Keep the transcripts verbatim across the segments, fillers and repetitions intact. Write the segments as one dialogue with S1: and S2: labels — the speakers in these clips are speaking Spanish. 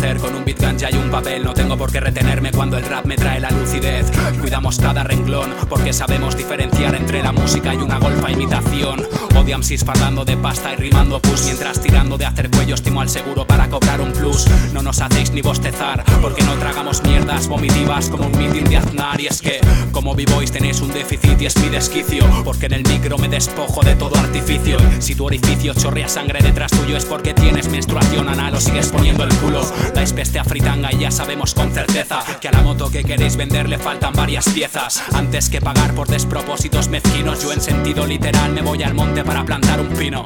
S1: hacer con un beat ganja y un papel. No tengo por qué retenerme cuando el rap me trae la lucidez. Cuidamos cada renglón porque sabemos diferenciar entre la música y una golfa imitación. Odio M Cs fardando de pasta y rimando push, mientras tirando de hacer cuello estimo al seguro para cobrar un plus. No nos hacéis ni bostezar porque no tragamos mierdas vomitivas como un meeting de Aznar. Y es que como b-boys tenéis un déficit y es mi desquicio, porque en el micro me despojo de todo artificio. Si tu orificio chorrea sangre detrás tuyo es porque tienes menstruación anal o sigues poniendo el culo. Dais peste a fritanga y ya sabemos con certeza que a la moto que queréis vender le faltan varias piezas. Antes que pagar por despropósitos mezquinos, yo en sentido literal me voy al monte para plantar un pino.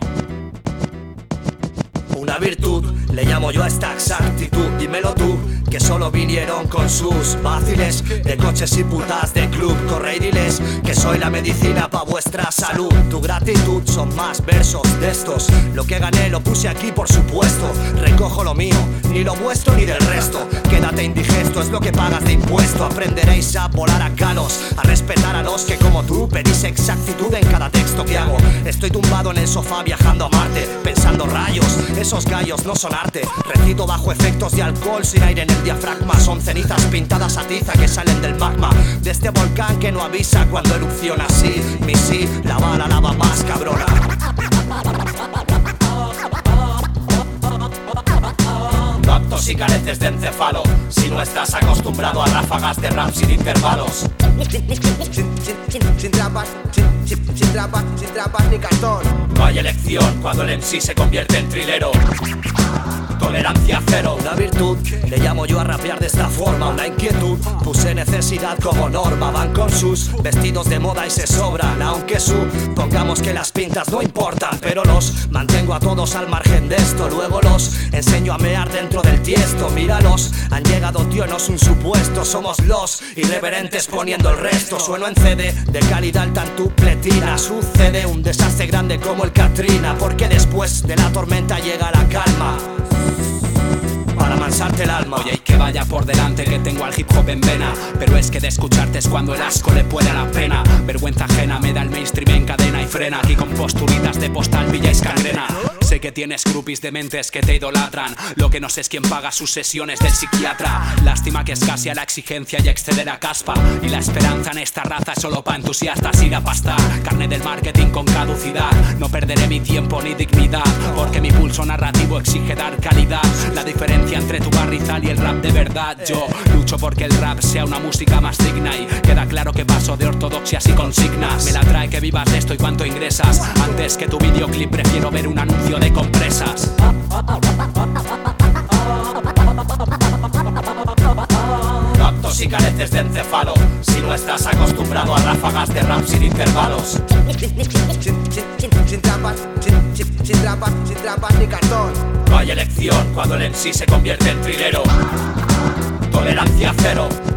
S2: Una virtud, le llamo yo a esta exactitud. Dímelo tú, que solo vinieron con sus vaciles de coches y putas de club. Corre y diles que soy la medicina pa' vuestra salud. Tu gratitud son más versos de estos. Lo que gané lo puse aquí por supuesto. Recojo lo mío, ni lo vuestro ni del resto. Quédate indigesto, es lo que pagas de impuesto. Aprenderéis a volar a calos, a respetar a los que como tú pedís exactitud en cada texto que hago. Estoy tumbado en el sofá viajando a Marte, pensando rayos, esos gallos no son arte. Recito bajo efectos de alcohol sin aire en el diafragma. Son cenizas pintadas a tiza que salen del magma de este volcán que no avisa cuando erupciona. Sí, mi sí, la bala lava más cabrona. No aptos y careces de encéfalo si no estás acostumbrado a ráfagas de rap sin intervalos. Sin, sin, sin, sin trampas, sin, sin, sin trampas, sin trampas ni cartón. No hay elección cuando el M C se convierte en trilero. Tolerancia cero. Una virtud, le llamo yo a rapear de esta forma. Una inquietud, puse necesidad como norma. Van con sus vestidos de moda y se sobran. Aunque supongamos que las pintas no importan, pero los mantengo a todos al margen de esto. Luego los enseño a mear dentro del tiesto. Míralos, han llegado tío, no es un supuesto. Somos los irreverentes poniendo el resto. Sueno en C D de calidad alta en tu pletina. Sucede un desastre grande como el Katrina, porque después de la tormenta llega la calma para amansarte el alma.
S1: Oye, y que vaya por delante que tengo al hip hop en vena, pero es que de escucharte es cuando el asco le puede a la pena. Vergüenza ajena me da el mainstream en cadena y frena. Aquí con posturitas de postal pilláis cangrena. Sé que tienes groupies de mentes que te idolatran. Lo que no sé es quién paga sus sesiones del psiquiatra. Lástima que escasea la exigencia y exceder a caspa. Y la esperanza en esta raza es solo pa' entusiastas. Ir a pastar, carne del marketing con caducidad. No perderé mi tiempo ni dignidad, porque mi pulso narrativo exige dar calidad. La diferencia entre tu barrizal y el rap de verdad. Yo lucho porque el rap sea una música más digna. Y queda claro que paso de ortodoxias y consignas. Me la trae que vivas de esto y cuánto ingresas. Antes que tu videoclip prefiero ver un anuncio de compresas.
S2: No aptos y careces de encéfalo si no estás acostumbrado a ráfagas de rap sin intervalos. Sin, sin, sin, sin trampas, sin, sin, sin trampas, sin trampas ni cartón. No hay elección cuando el M C se convierte en trilero. Tolerancia cero.